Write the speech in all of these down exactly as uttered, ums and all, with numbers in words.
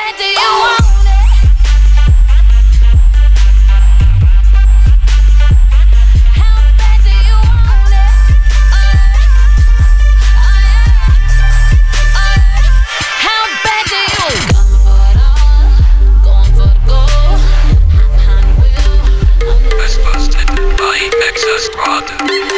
bad do you want it? How bad do you want it? How bad do you coming for it all? Going for the goal. Behind the wheel. As busted by Excess Prod.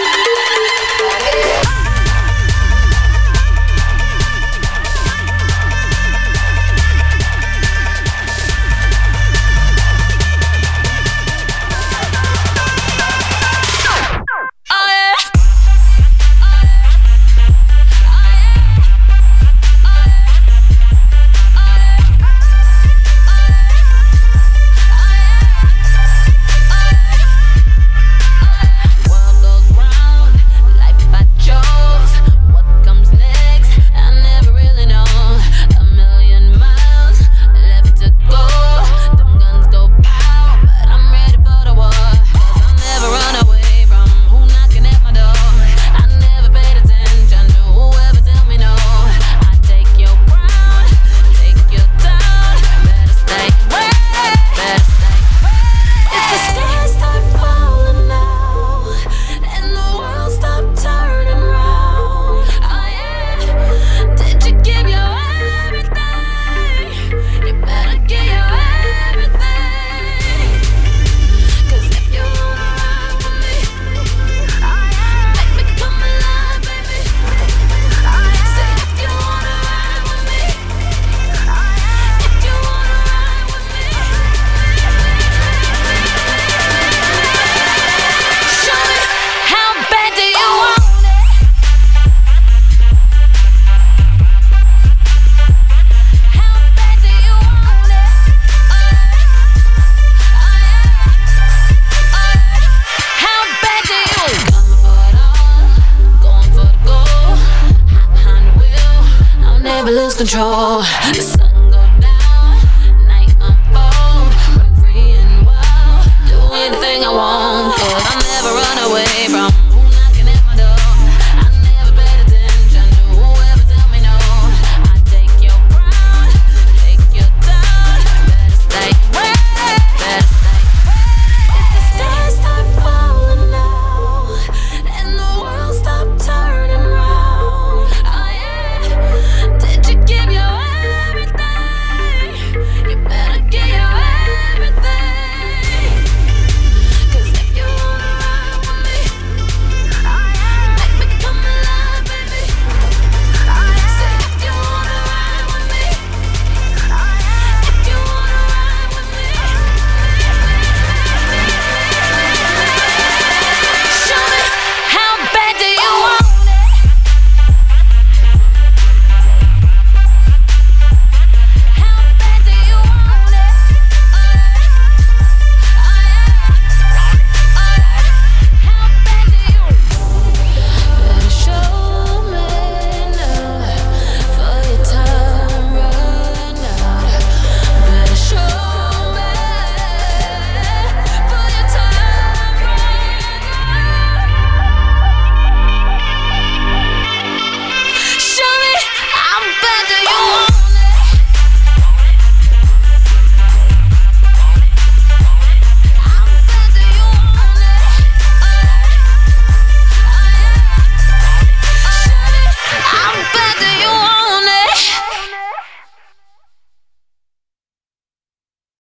Lose control. The sun go down, night unfold. Run free and wild. Do anything I want, 'cause I'm